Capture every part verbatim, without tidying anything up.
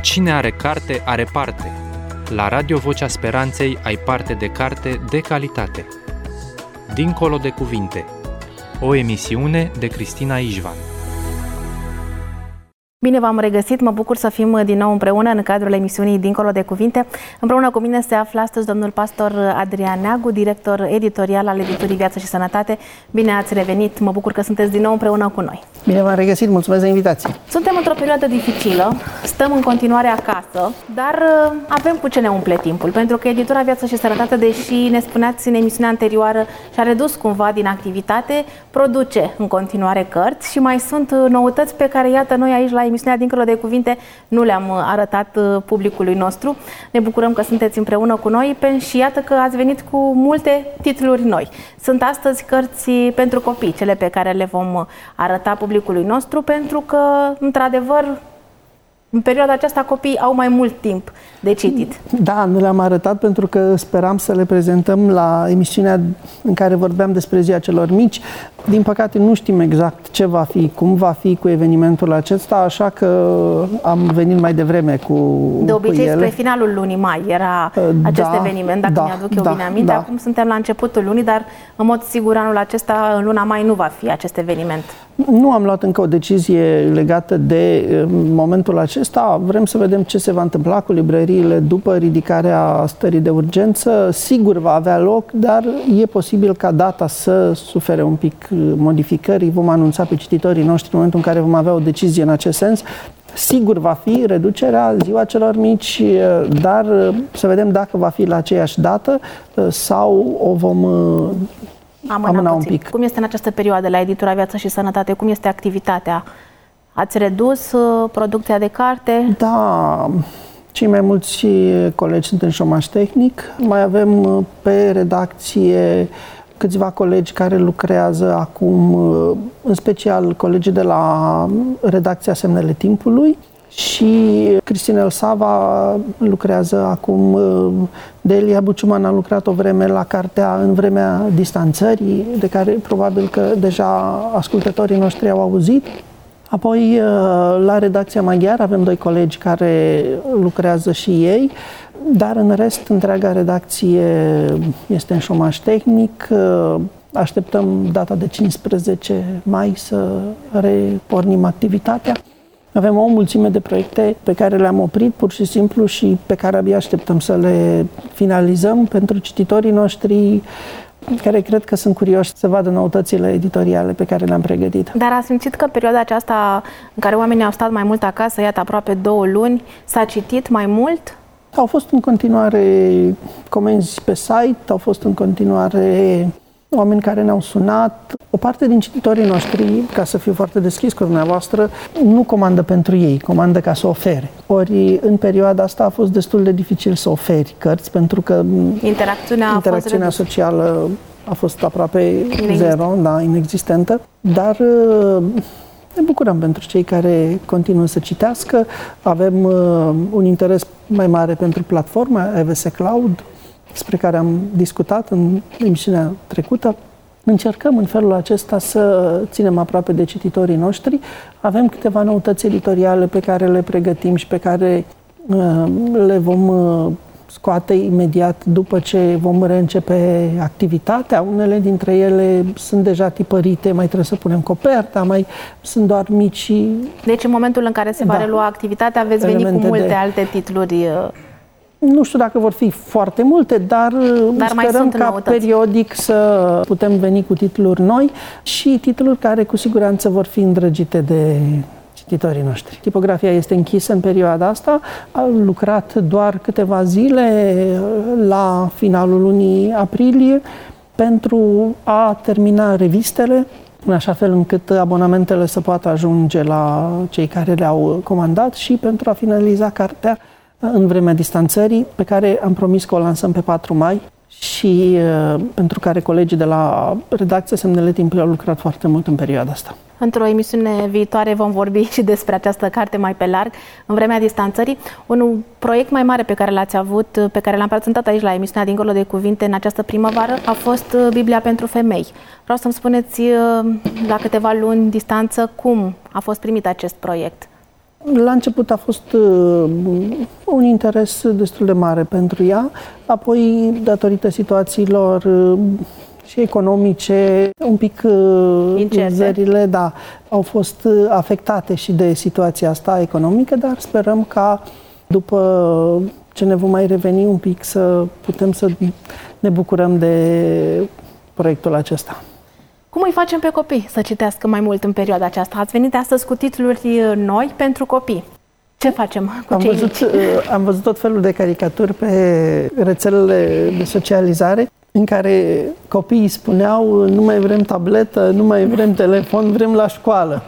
Cine are carte, are parte. La Radio Vocea Speranței ai parte de carte de calitate. Dincolo de cuvinte. O emisiune de Cristina Ișvan. Bine v-am regăsit, mă bucur să fim din nou împreună în cadrul emisiunii Dincolo de Cuvinte. Împreună cu mine se află astăzi domnul pastor Adrian Neagu, director editorial al editurii Viață și Sănătate. Bine ați revenit, mă bucur că sunteți din nou împreună cu noi. Bine v-am regăsit, mulțumesc de invitație. Suntem într-o perioadă dificilă, stăm în continuare acasă, dar avem cu ce ne umple timpul, pentru că editura Viață și Sănătate, deși ne spuneați în emisiunea anterioară, și-a redus cumva din activitate, produce în continuare cărți și mai sunt noutăți pe care, iată, noi aici la emisiunea Dincolo de Cuvinte nu le-am arătat publicului nostru. Ne bucurăm că sunteți împreună cu noi și iată că ați venit cu multe titluri noi. Sunt astăzi cărți pentru copii, cele pe care le vom arăta publicului nostru, pentru că, într-adevăr, în perioada aceasta copiii au mai mult timp de citit. Da, nu le-am arătat pentru că speram să le prezentăm la emisiunea în care vorbeam despre Ziua celor mici. Din păcate nu știm exact ce va fi, cum va fi cu evenimentul acesta, așa că am venit mai devreme cu De obicei, cu ele. spre finalul lunii mai era acest da, eveniment, dacă da, mi-aduc eu da, bine aminte. da. Acum suntem la începutul lunii, dar în mod sigur anul acesta, în luna mai, nu va fi acest eveniment. Nu am luat încă o decizie legată de momentul acesta. Vrem să vedem ce se va întâmpla cu librăriile după ridicarea stării de urgență. Sigur va avea loc, dar e posibil ca data să sufere un pic modificări. Vom anunța pe cititorii noștri în momentul în care vom avea o decizie în acest sens. Sigur va fi reducerea Ziua celor mici, dar să vedem dacă va fi la aceeași dată sau o vom Amâna, amâna un puțin. pic. Cum este în această perioadă la editura Viață și Sănătate? Cum este activitatea? Ați redus uh, producția de carte? Da, cei mai mulți colegi sunt în șomaj tehnic. Mai avem pe redacție câțiva colegi care lucrează acum, în special colegii de la redacția Semnele Timpului. Și Cristina Elsava lucrează acum, Delia Buciuman a lucrat o vreme la cartea În vremea distanțării, de care probabil că deja ascultătorii noștri au auzit. Apoi, la redacția maghiară avem doi colegi care lucrează și ei, dar în rest, întreaga redacție este în șomaj tehnic. Așteptăm data de cincisprezece mai să repornim activitatea. Avem o mulțime de proiecte pe care le-am oprit pur și simplu și pe care abia așteptăm să le finalizăm pentru cititorii noștri, care cred că sunt curioși să vadă noutățile editoriale pe care le-am pregătit. Dar ați simțit că perioada aceasta în care oamenii au stat mai mult acasă, iată aproape două luni, s-a citit mai mult? Au fost în continuare comenzi pe site, au fost în continuare oameni care ne-au sunat. O parte din cititorii noștri, ca să fiu foarte deschis cu dumneavoastră, nu comandă pentru ei, comandă ca să ofere. Ori în perioada asta a fost destul de dificil să oferi cărți, pentru că interacțiunea, interacțiunea a fost socială a fost aproape Inexistent. zero, da, inexistentă, dar ne bucurăm pentru cei care continuă să citească. Avem un interes mai mare pentru platforma E V S Cloud, despre care am discutat în emisiunea trecută. Încercăm în felul acesta să ținem aproape de cititorii noștri. Avem câteva noutăți editoriale pe care le pregătim și pe care uh, le vom uh, scoate imediat după ce vom reîncepe activitatea. Unele dintre ele sunt deja tipărite, mai trebuie să punem coperta, mai sunt doar mici. Deci în momentul în care se va da. relua activitatea, veți veni cu multe de... alte titluri. Nu știu dacă vor fi foarte multe, dar, dar sperăm ca noutăți. periodic să putem veni cu titluri noi și titluri care cu siguranță vor fi îndrăgite de cititorii noștri. Tipografia este închisă în perioada asta, a lucrat doar câteva zile la finalul lunii aprilie pentru a termina revistele, în așa fel încât abonamentele să poată ajunge la cei care le-au comandat și pentru a finaliza cartea În vremea distanțării, pe care am promis că o lansăm pe patru mai și uh, pentru care colegii de la redacția Semnele Timpului au lucrat foarte mult în perioada asta. Într-o emisiune viitoare vom vorbi și despre această carte mai pe larg, În vremea distanțării. Un proiect mai mare pe care l-ați avut, pe care l-am prezentat aici la emisiunea Dincolo de Cuvinte în această primăvară, a fost Biblia pentru femei. Vreau să-mi spuneți la câteva luni distanță cum a fost primit acest proiect. La început a fost uh, un interes destul de mare pentru ea, apoi, datorită situațiilor uh, și economice, un pic uh, zările, da, au fost uh, afectate și de situația asta economică, dar sperăm ca după ce ne vom mai reveni un pic să putem să ne bucurăm de proiectul acesta. Cum îi facem pe copii să citească mai mult în perioada aceasta? Ați venit astăzi cu titluri noi pentru copii. Ce facem cu am cei văzut, mici? Am văzut tot felul de caricaturi pe rețelele de socializare în care copiii spuneau nu mai vrem tabletă, nu mai vrem telefon, vrem la școală.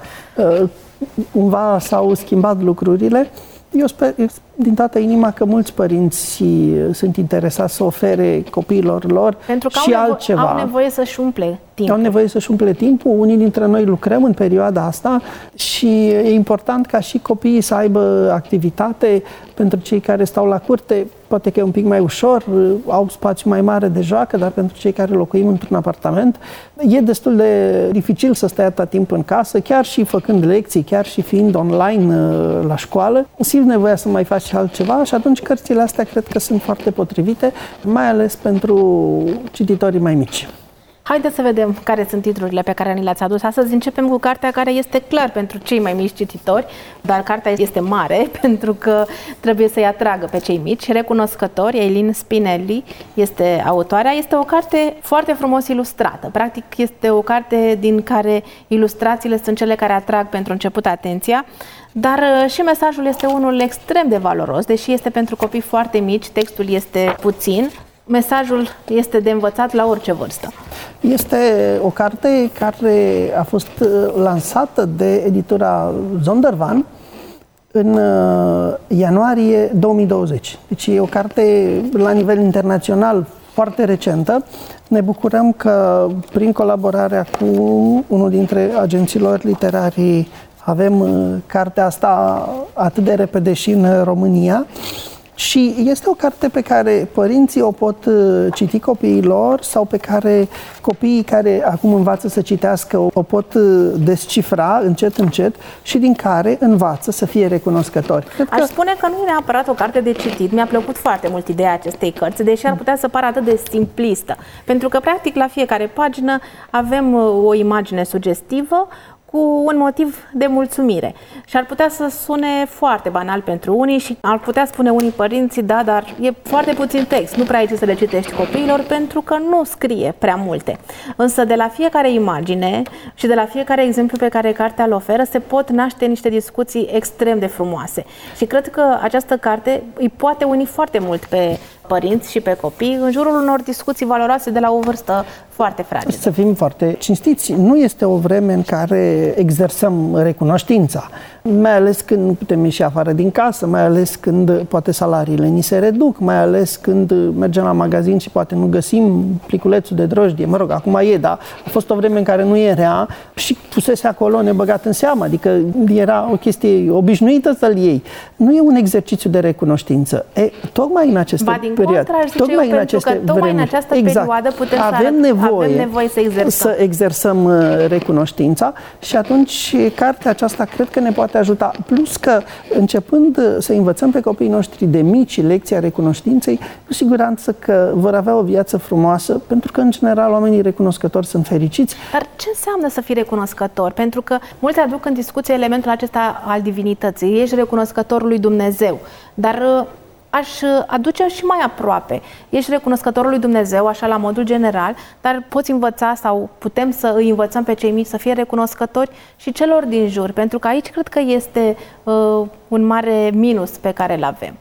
Cumva s-au schimbat lucrurile. Eu sper din toată inima că mulți părinți sunt interesați să ofere copiilor lor Pentru că și au nevo- altceva. au nevoie să-și umple timpul. Au nevoie să-și umple timpul. Unii dintre noi lucrăm în perioada asta și e important ca și copiii să aibă activitate. Pentru cei care stau la curte, poate că e un pic mai ușor, au spațiu mai mare de joacă, dar pentru cei care locuim într-un apartament, e destul de dificil să stai atâta timp în casă, chiar și făcând lecții, chiar și fiind online la școală. Simți nevoia să mai faci și altceva și atunci cărțile astea cred că sunt foarte potrivite, mai ales pentru cititorii mai mici. Haideți să vedem care sunt titlurile pe care ni le-ați adus astăzi. Începem cu cartea care este clar pentru cei mai mici cititori, dar cartea este mare pentru că trebuie să-i atragă pe cei mici. Recunoscători, Eileen Spinelli este autoarea. Este o carte foarte frumos ilustrată. Practic este o carte din care ilustrațiile sunt cele care atrag pentru început atenția, dar și mesajul este unul extrem de valoros, deși este pentru copii foarte mici, textul este puțin. Mesajul este de învățat la orice vârstă. Este o carte care a fost lansată de editura Zondervan în ianuarie două mii douăzeci. Deci e o carte la nivel internațional foarte recentă. Ne bucurăm că prin colaborarea cu unul dintre agenților literari avem cartea asta atât de repede și în România. Și este o carte pe care părinții o pot citi copiilor sau pe care copiii care acum învață să citească o pot descifra încet, încet și din care învață să fie recunoscători. Cred Aș că... spune că nu e neapărat o carte de citit. Mi-a plăcut foarte mult ideea acestei cărți, deși ar putea să pară atât de simplistă. Pentru că, practic, la fiecare pagină avem o imagine sugestivă cu un motiv de mulțumire. Și ar putea să sune foarte banal pentru unii și ar putea spune unii părinți, da, dar e foarte puțin text, nu prea ai ce să le citești copiilor pentru că nu scrie prea multe. Însă de la fiecare imagine și de la fiecare exemplu pe care cartea îl oferă se pot naște niște discuții extrem de frumoase. Și cred că această carte îi poate uni foarte mult pe părinți și pe copii în jurul unor discuții valoroase de la o vârstă foarte fragilă. Să fim foarte cinstiți, nu este o vreme în care exersăm recunoștința, mai ales când putem ieși afară din casă, mai ales când poate salariile ni se reduc, mai ales când mergem la magazin și poate nu găsim pliculețul de drojdie. Mă rog, acum e, dar a fost o vreme în care nu era și pusese acolo nebăgat în seamă, adică era o chestie obișnuită să-l iei. Nu e un exercițiu de recunoștință. E, tocmai în aceste perioade, tocmai eu, în aceste că tocmai în această exact, perioadă putem avem să arăt, nevoie, avem nevoie să exersăm. să exersăm recunoștința și atunci cartea aceasta cred că ne poate ajuta. Plus că începând să învățăm pe copiii noștri de mici lecția recunoștinței, cu siguranță că vor avea o viață frumoasă, pentru că în general oamenii recunoscători sunt fericiți. Dar ce înseamnă să fii recunoscător? Pentru că mulți aduc în discuție elementul acesta al divinității. Ești recunoscător lui Dumnezeu, dar aș aduce și mai aproape. Ești recunoscătorul lui Dumnezeu, așa la modul general, dar poți învăța sau putem să îi învățăm pe cei mici să fie recunoscători și celor din jur, pentru că aici cred că este uh, un mare minus pe care îl avem.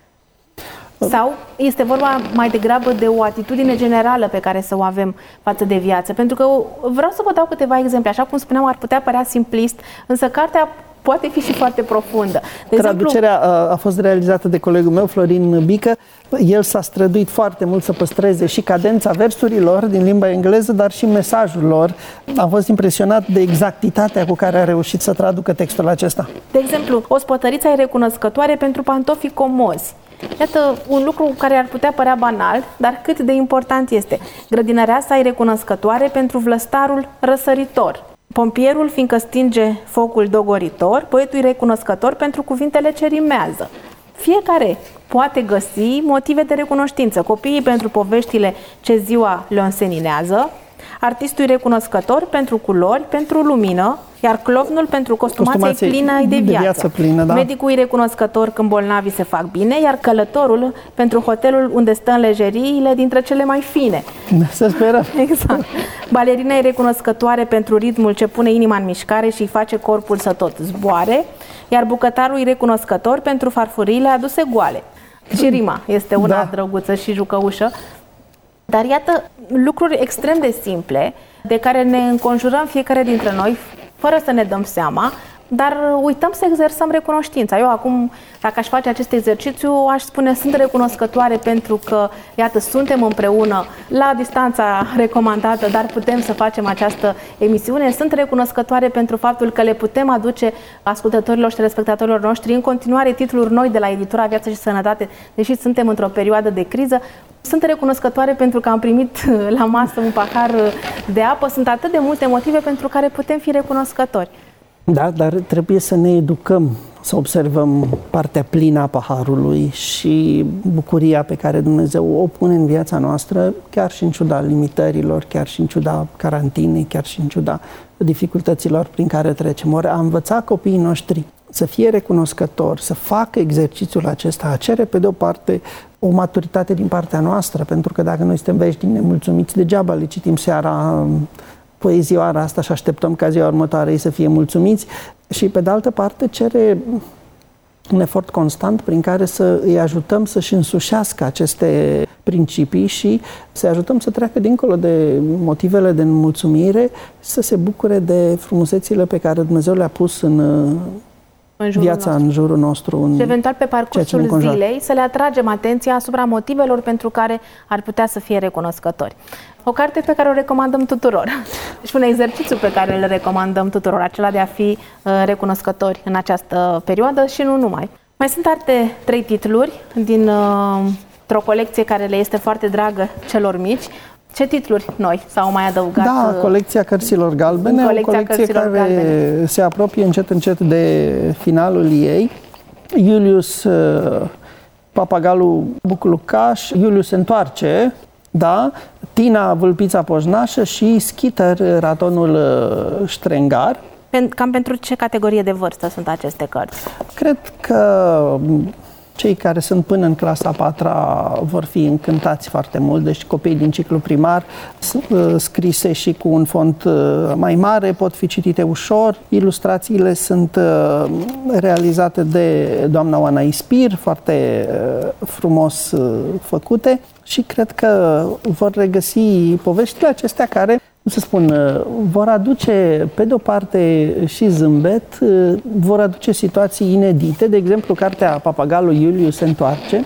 Sau este vorba mai degrabă de o atitudine generală pe care să o avem față de viață? Pentru că vreau să vă dau câteva exemple. Așa cum spuneam, ar putea părea simplist, însă cartea poate fi și foarte profundă. De Traducerea exemplu, a fost realizată de colegul meu, Florin Bică. El s-a străduit foarte mult să păstreze și cadența versurilor din limba engleză, dar și mesajul lor. Am fost impresionat de exactitatea cu care a reușit să traducă textul acesta. De exemplu, ospătărița e recunoscătoare pentru pantofii comozi. Iată un lucru care ar putea părea banal, dar cât de important este. Grădinăreasa e recunoscătoare pentru vlăstarul răsăritor. Pompierul, fiindcă stinge focul dogoritor, poetul e recunoscător pentru cuvintele ce rimează. Fiecare poate găsi motive de recunoștință. Copiii pentru poveștile ce ziua le înseninează, artistul e recunoscător pentru culori, pentru lumină, iar clovnul pentru costumația plină de viață. De viață plină, da. Medicul e recunoscător când bolnavii se fac bine, iar călătorul pentru hotelul unde stă în lejeriile dintre cele mai fine. Să sperăm. Exact. Balerina e recunoscătoare pentru ritmul ce pune inima în mișcare și îi face corpul să tot zboare, iar bucătarul e recunoscător pentru farfuriile aduse goale. Și rima este una da. drăguță și jucăușă. Dar iată lucruri extrem de simple de care ne înconjurăm fiecare dintre noi fără să ne dăm seama, dar uităm să exersăm recunoștința. Eu acum, dacă aș face acest exercițiu, aș spune sunt recunoscătoare pentru că, iată, suntem împreună la distanța recomandată, dar putem să facem această emisiune. Sunt recunoscătoare pentru faptul că le putem aduce ascultătorilor și telespectatorilor noștri în continuare titluri noi de la editura Viață și Sănătate, deși suntem într-o perioadă de criză. Sunt recunoscătoare pentru că am primit la masă un pahar de apă. Sunt atât de multe motive pentru care putem fi recunoscători. Da, dar trebuie să ne educăm, să observăm partea plină a paharului și bucuria pe care Dumnezeu o pune în viața noastră, chiar și în ciuda limitărilor, chiar și în ciuda carantinei, chiar și în ciuda dificultăților prin care trecem. Ori a învăța copiii noștri să fie recunoscători, să facă exercițiul acesta, a cere pe de o parte o maturitate din partea noastră, pentru că dacă noi suntem veșnic nemulțumiți, degeaba le citim seara poezioara asta și așteptăm ca ziua următoare ei să fie mulțumiți, și pe de altă parte cere un efort constant prin care să îi ajutăm să-și însușească aceste principii și să-i ajutăm să treacă dincolo de motivele de nemulțumire, să se bucure de frumusețile pe care Dumnezeu le-a pus în, în viața nostru. în jurul nostru. În și eventual pe parcursul zilei să le atragem atenția asupra motivelor pentru care ar putea să fie recunoscători. O carte pe care o recomandăm tuturor. Și un exercițiu pe care îl recomandăm tuturor, acela de a fi uh, recunoscători în această perioadă și nu numai. Mai sunt alte trei titluri din uh, o colecție care le este foarte dragă celor mici. Ce titluri noi s-au mai adăugat? Da, colecția Cărților Galbene, colecția o colecție Cărților care Galbene. se apropie încet încet de finalul ei. Iulius, uh, Papagalul Buclucaș, Iulius se întoarce, da, Tina, Vâlpița Poșnașă și Schiter, Ratonul Ștrengar. Cam pentru ce categorie de vârstă sunt aceste cărți? Cred că cei care sunt până în clasa a patra vor fi încântați foarte mult, deci copiii din ciclu primar, scrise și cu un font mai mare, pot fi citite ușor. Ilustrațiile sunt realizate de doamna Oana Ispir, foarte frumos făcute, și cred că vor regăsi poveștile acestea care, cum să spun, vor aduce pe de o parte și zâmbet, vor aduce situații inedite. De exemplu, cartea Papagalul Iulius se întoarce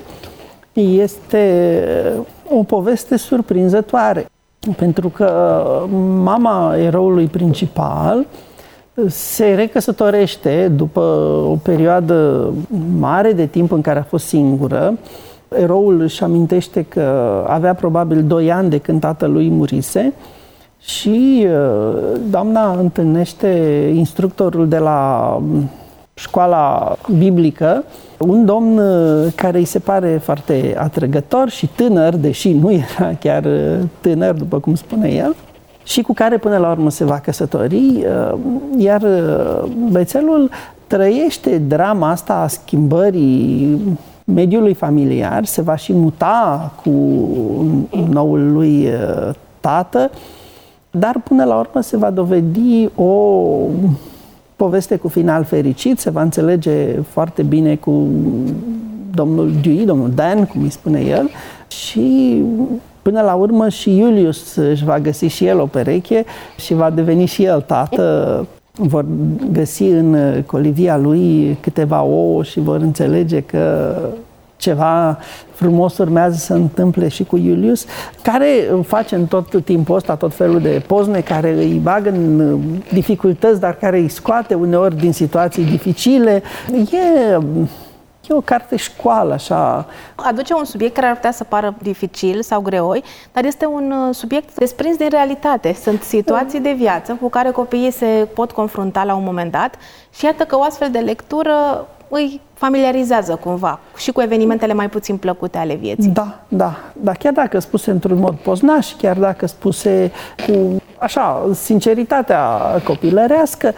este o poveste surprinzătoare, pentru că mama eroului principal se recăsătorește după o perioadă mare de timp în care a fost singură. Eroul își amintește că avea probabil doi ani de când tatălui murise și doamna întâlnește instructorul de la școala biblică, un domn care îi se pare foarte atrăgător și tânăr, deși nu era chiar tânăr, după cum spune el, și cu care până la urmă se va căsători, iar băiețelul trăiește drama asta a schimbării mediului familiar, se va și muta cu noul lui tată, dar până la urmă se va dovedi o poveste cu final fericit, se va înțelege foarte bine cu domnul Dewey, domnul Dan, cum îi spune el, și până la urmă și Iulius își va găsi și el o pereche și va deveni și el tată. Vor găsi în colivia lui câteva ouă și vor înțelege că ceva frumos urmează să se întâmple și cu Iulius, care face în tot timpul ăsta tot felul de pozne care îi bagă în dificultăți, dar care îi scoate uneori din situații dificile. E, E o carte școală, așa. Aduce un subiect care ar putea să pară dificil sau greoi, dar este un subiect desprins din realitate. Sunt situații de viață cu care copiii se pot confrunta la un moment dat și iată că o astfel de lectură îi familiarizează cumva și cu evenimentele mai puțin plăcute ale vieții. Da, da, da, chiar dacă spuse într-un mod poznaș, chiar dacă spuse cu, așa, sinceritatea copilărească,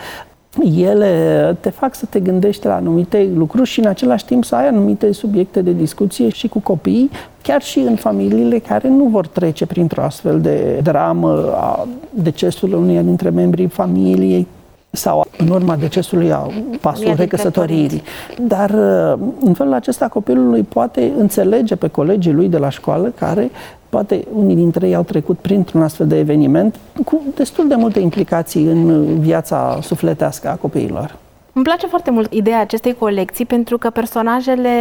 ele te fac să te gândești la anumite lucruri și în același timp să ai anumite subiecte de discuție și cu copiii, chiar și în familiile care nu vor trece printr-o astfel de dramă a decesului uneia dintre membrii familiei sau în urma decesului a pasul recăsătoririi. Dar în felul acesta copilul îi poate înțelege pe colegii lui de la școală care poate unii dintre ei au trecut printr-un astfel de eveniment cu destul de multe implicații în viața sufletească a copiilor. Îmi place foarte mult ideea acestei colecții pentru că personajele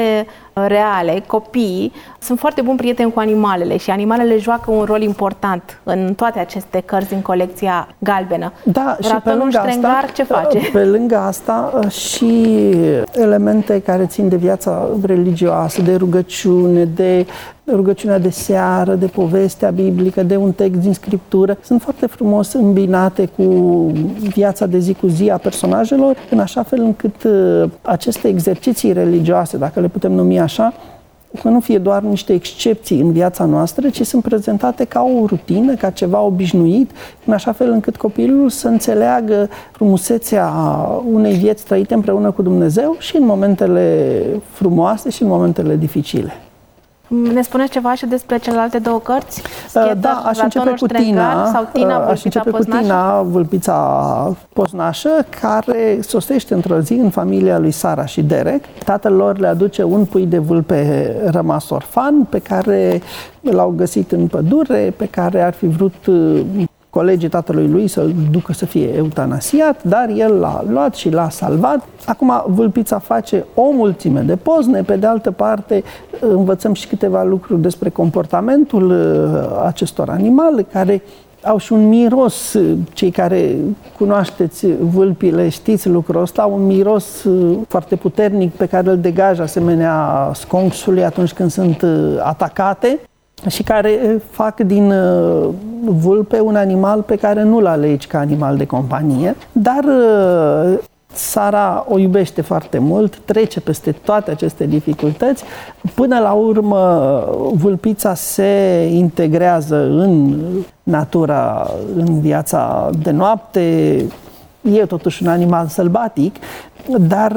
reale, copiii, sunt foarte buni prieteni cu animalele și animalele joacă un rol important în toate aceste cărți din colecția galbenă. Da, și pe lângă Ștrengar, asta, ce face? Pe lângă asta și elemente care țin de viața religioasă, de rugăciune, de rugăciunea de seară, de povestea biblică, de un text din Scriptură, sunt foarte frumos îmbinate cu viața de zi cu zi a personajelor, în așa fel încât aceste exerciții religioase, dacă le putem numi așa, să nu fie doar niște excepții în viața noastră, ci sunt prezentate ca o rutină, ca ceva obișnuit, în așa fel încât copilul să înțeleagă frumusețea unei vieți trăite împreună cu Dumnezeu și în momentele frumoase și în momentele dificile. Ne spuneți ceva și despre celelalte două cărți? Scheta, da, aș începe cu Tina, sau Tina, aș începe cu Tina, Vâlpița poznașă, care sosește într-o zi în familia lui Sara și Derek. Tatăl lor le aduce un pui de vulpe rămas orfan, pe care l-au găsit în pădure, pe care ar fi vrut colegii tatălui lui să-l ducă să fie eutanasiat, dar el l-a luat și l-a salvat. Acum Vâlpița face o mulțime de pozne, pe de altă parte învățăm și câteva lucruri despre comportamentul acestor animale, care au și un miros, cei care cunoașteți vâlpile, știți lucrul ăsta, un miros foarte puternic pe care îl degajă asemenea sconxului atunci când sunt atacate și care fac din vulpe un animal pe care nu-l alegi ca animal de companie, dar Sara o iubește foarte mult, trece peste toate aceste dificultăți. Până la urmă, Vâlpița se integrează în natura, în viața de noapte. E totuși un animal sălbatic, dar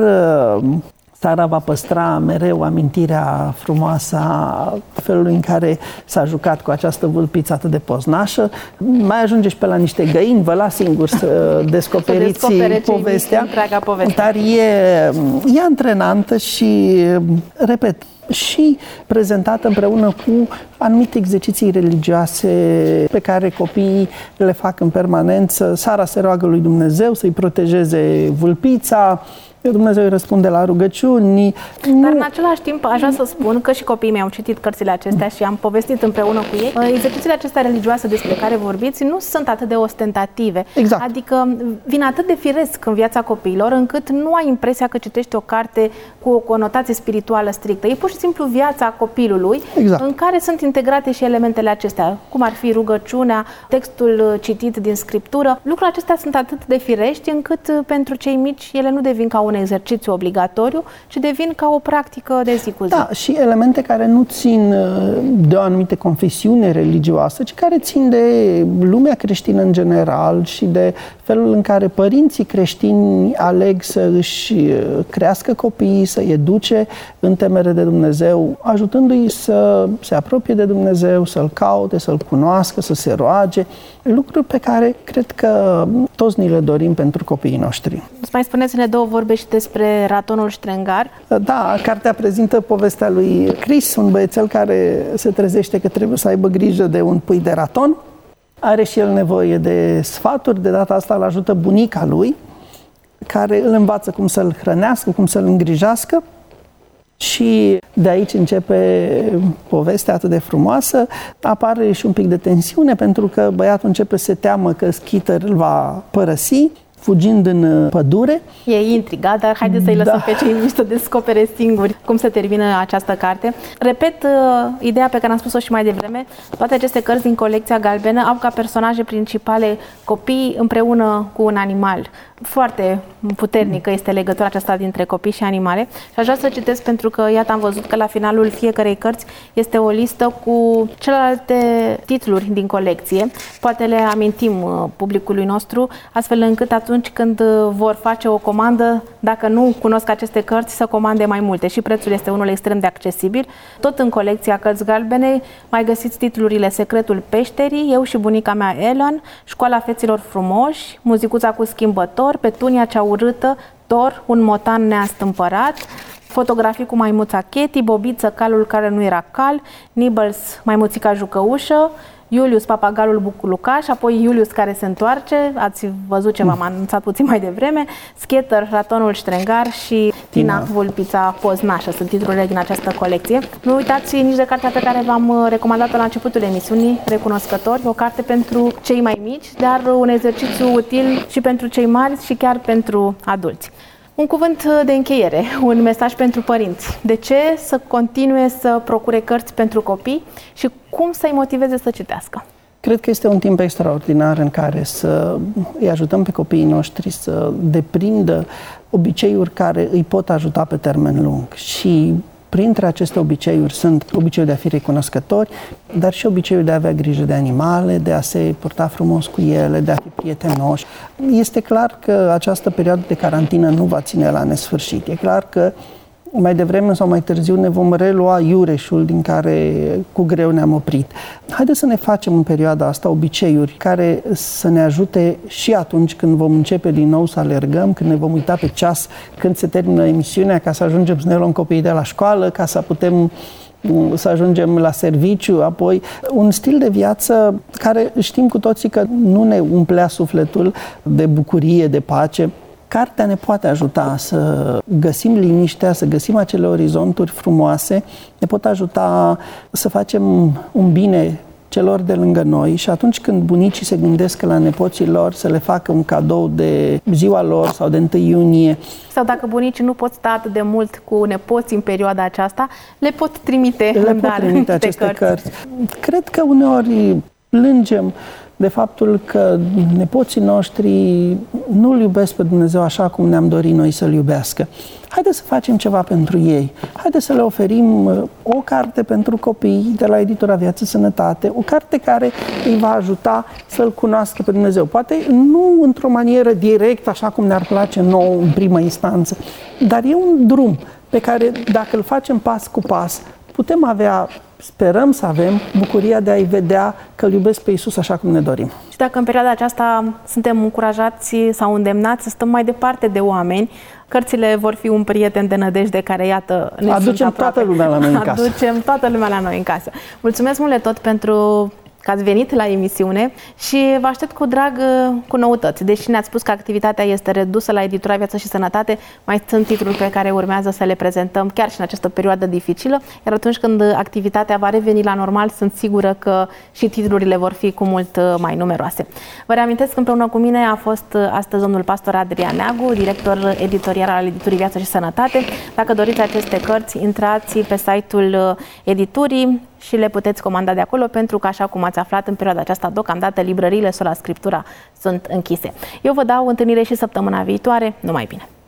Sara va păstra mereu amintirea frumoasă a felului în care s-a jucat cu această vâlpiță atât de poznașă. Mai ajunge și pe la niște găini, vă las singur să descoperiți să povestea. poveste. Dar e, e antrenantă și, repet, și prezentată împreună cu anumite exerciții religioase pe care copiii le fac în permanență. Sara se roagă lui Dumnezeu să-i protejeze vâlpița, Dumnezeu îi răspunde la rugăciuni. Dar în același timp aș vrea să spun că și copiii mei au citit cărțile acestea și am povestit împreună cu ei. Exercițiile acestea religioase despre care vorbiți nu sunt atât de ostentative. Exact. Adică vin atât de firesc în viața copiilor încât nu ai impresia că citești o carte cu o conotație spirituală strictă. E pur și simplu viața copilului, exact, în care sunt integrate și elementele acestea, cum ar fi rugăciunea, textul citit din Scriptură. Lucrurile acestea sunt atât de firești încât pentru cei mici ele nu devin ca un exercițiu obligatoriu, ci devin ca o practică de zi cu zi. Da, și elemente care nu țin de o anumită confesiune religioasă, ci care țin de lumea creștină în general și de felul în care părinții creștini aleg să își crească copiii, să-i educe în temere de Dumnezeu, ajutându-i să se apropie de Dumnezeu, să-L caute, să-L cunoască, să se roage, lucruri pe care cred că toți ni le dorim pentru copiii noștri. Mai spuneți-ne două vorbe și despre Ratonul Ștrengar. Da, cartea prezintă povestea lui Chris, un băiețel care se trezește că trebuie să aibă grijă de un pui de raton. Are și el nevoie de sfaturi, de data asta îl ajută bunica lui, care îl învață cum să-l hrănească, cum să-l îngrijească. Și de aici începe povestea atât de frumoasă. Apare și un pic de tensiune pentru că băiatul începe să se teamă că Skeeter îl va părăsi. fugind în pădure. E intrigat, dar haideți să-i lăsăm da. pe cei mici să descopere singuri cum se termină această carte. Repet ideea pe care am spus-o și mai devreme, toate aceste cărți din colecția galbenă au ca personaje principale copii împreună cu un animal. Foarte puternică este legătura aceasta dintre copii și animale. Și aș vrea să citesc pentru că, iată, am văzut că la finalul fiecarei cărți este o listă cu celelalte titluri din colecție. Poate le amintim publicului nostru, astfel încât atunci când vor face o comandă, dacă nu cunosc aceste cărți, să comande mai multe. Și prețul este unul extrem de accesibil. Tot în colecția Cărți Galbene mai găsiți titlurile Secretul Peșterii, Eu și bunica mea Ellen, Școala feților frumoși, Muzicuța cu schimbător, Petunia cea urâtă, Thor, Un motan neastâmpărat, Fotografii cu maimuța Katie, Bobiță, calul care nu era cal, Nibbles, maimuțica jucăușă, Iulius, papagalul buculucaș, apoi Iulius care se întoarce, ați văzut ce v-am anunțat puțin mai devreme, Skeeter, ratonul ștrengar și Tina, Tina vulpița poznașă, sunt titlurile din această colecție. Nu uitați nici de cartea pe care v-am recomandat-o la începutul emisiunii, Recunoscători, o carte pentru cei mai mici, dar un exercițiu util și pentru cei mari și chiar pentru adulți. Un cuvânt de încheiere, un mesaj pentru părinți. De ce să continue să procure cărți pentru copii și cum să-i motiveze să citească? Cred că este un timp extraordinar în care să îi ajutăm pe copiii noștri să deprindă obiceiuri care îi pot ajuta pe termen lung. Și printre aceste obiceiuri sunt obiceiul de a fi recunoscători, dar și obiceiul de a avea grijă de animale, de a se purta frumos cu ele, de a fi prietenoși. Este clar că această perioadă de carantină nu va ține la nesfârșit. E clar că mai devreme sau mai târziu ne vom relua iureșul din care cu greu ne-am oprit. Haideți să ne facem în perioada asta obiceiuri care să ne ajute și atunci când vom începe din nou să alergăm, când ne vom uita pe ceas, când se termină emisiunea, ca să ajungem să ne luăm copiii de la școală, ca să putem să ajungem la serviciu, apoi un stil de viață care știm cu toții că nu ne umplea sufletul de bucurie, de pace. Cartea ne poate ajuta să găsim liniștea, să găsim acele orizonturi frumoase, ne pot ajuta să facem un bine celor de lângă noi și atunci când bunicii se gândesc la nepoții lor să le facă un cadou de ziua lor sau de întâi iunie. Sau dacă bunicii nu pot sta atât de mult cu nepoții în perioada aceasta, le pot trimite le în pot dar trimite aceste cărți. cărți. Cred că uneori plângem de faptul că nepoții noștri nu-L iubesc pe Dumnezeu așa cum ne-am dorit noi să-L iubească. Haideți să facem ceva pentru ei. Haideți să le oferim o carte pentru copii de la editura Viață Sănătate, o carte care îi va ajuta să-L cunoască pe Dumnezeu. Poate nu într-o manieră directă, așa cum ne-ar place nouă în primă instanță, dar e un drum pe care, dacă îl facem pas cu pas, putem avea, sperăm să avem, bucuria de a-i vedea că îl iubesc pe Iisus așa cum ne dorim. Și dacă în perioada aceasta suntem încurajați sau îndemnați să stăm mai departe de oameni, cărțile vor fi un prieten de nădejde care, iată, ne Aducem toată lumea la noi în casă. Aducem toată lumea la noi în casă. Mulțumesc mult de tot pentru că ați venit la emisiune și vă aștept cu drag cu noutăți. Deși ne-ați spus că activitatea este redusă la editura Viață și Sănătate, mai sunt titluri pe care urmează să le prezentăm chiar și în această perioadă dificilă, iar atunci când activitatea va reveni la normal, sunt sigură că și titlurile vor fi cu mult mai numeroase. Vă reamintesc că împreună cu mine a fost astăzi domnul pastor Adrian Neagu, director editorial al editurii Viață și Sănătate. Dacă doriți aceste cărți, intrați pe site-ul editurii și le puteți comanda de acolo, pentru că, așa cum ați aflat, în perioada aceasta, deocamdată, librăriile Sola Scriptura sunt închise. Eu vă dau întâlnire și săptămâna viitoare. Numai bine!